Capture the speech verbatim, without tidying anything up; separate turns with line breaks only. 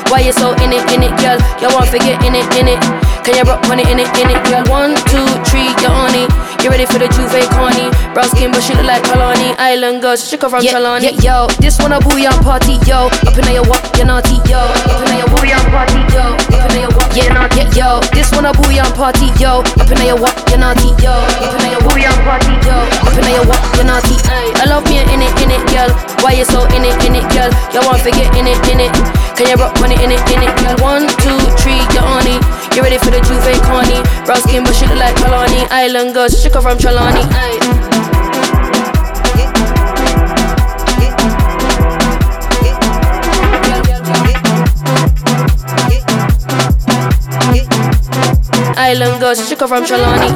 Why you so in it, in it, girl? You want to get in it, in it? Can you rock on it, in it, in it, girl? One, two, three, you're on it. You ready for the Juve Carney? Brown skin, but she look like Kalani. Island girls, she come from yeah, Chalani. Yeah, yo, this one a booyah party, yo. Up in your walk, you're naughty, yo. Up in your booyah party, yo. Up in your walk, you're naughty, yo. This one a booyah party, yo. Up in your walk, you're naughty, yo. Up in your booyah party, yo. Up in your walk, you're naughty. I love me in it, in it, girl. Why you so in it, in it, girl? You want to get in it, in it? Can you rock on it, in it, in it, girl? One, two, three, you're on it. You ready for the Juve Carney? Brown skin, but she look like Kalani. Island girls, she come from Chalani. Island girls, she come from Chalani.